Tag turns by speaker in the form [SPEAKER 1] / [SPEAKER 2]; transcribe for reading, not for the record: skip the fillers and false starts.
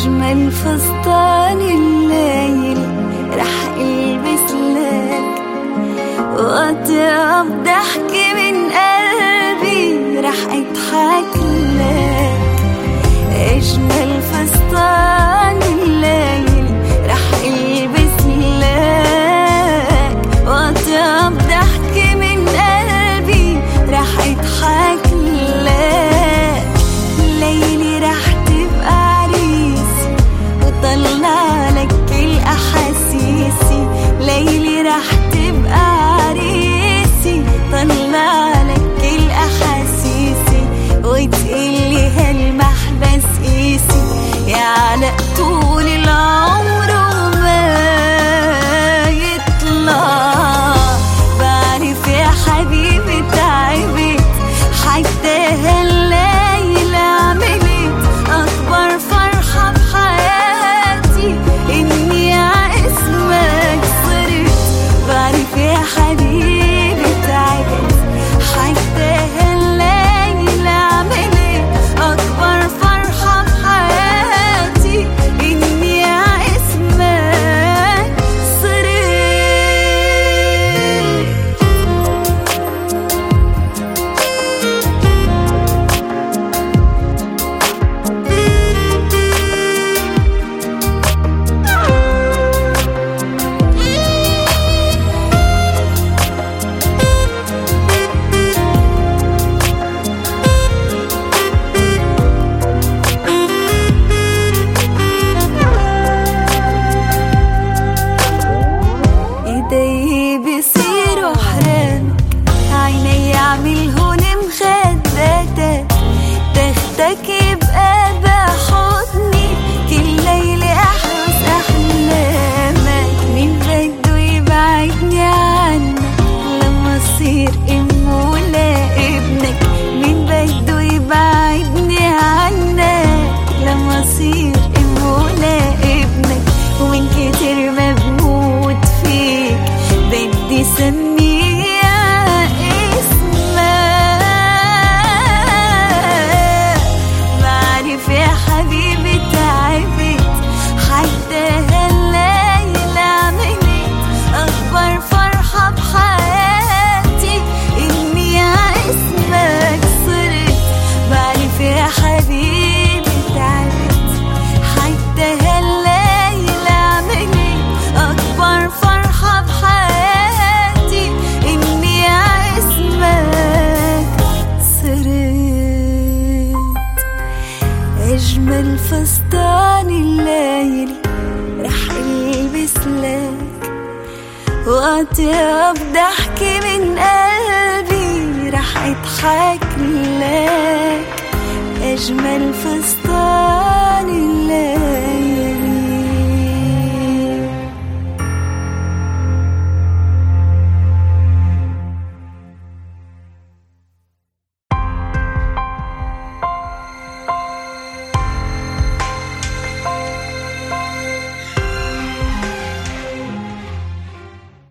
[SPEAKER 1] أجمل فستان الليل رح ألبس لك، وأطيب ضحكة من قلبي رح أضحك لك. أجمل فستان الليل رح ألبس لك، وأطيب ضحكة من قلبي رح أضحك لك. ليلي رح تبقى عريسي وطلع لك كل أحاسيسي، ليلي رح تبقى عريسي طلع لك كل أحاسيسي، وتقلي هالمحبس قيسي يا علق طول العمر وما يطلع. بعرف يا حبيبي تعبت حتى هالليلة عملت أكبر فرحة بحياتي إني عاسمك صرت. بعرف يا حبيبي تعبت حتى هالليلة عملت أكبر فرحة بحياتي إني عاسمك صرت. ايدي بيصيروا حرامك، عيني يعملهن مخداتك، تاخدك يبقى بحضني كل ليلة احرس احلامك. مين بده يبعدني عنك لما اصير ام ولا ابنك؟ مين بده يبعدني عنك لما اصير ام ولا ابنك؟ ومن كتر ما بموت فيك بدي سميها اسمك. بعرف يا حبيبي تعبت حتى هالليلة عملت أكبر فرحة بحياتي إني عاسمك صرت. بعرف يا حبيبي تعبت حتى هالليلة عملت أكبر فرحة بحياتي إني عاسمك صرت. أجمل فستان الليل رح ألبس لك، وأطيب ضحكة من قلبي رح أضحك لك. أجمل فستان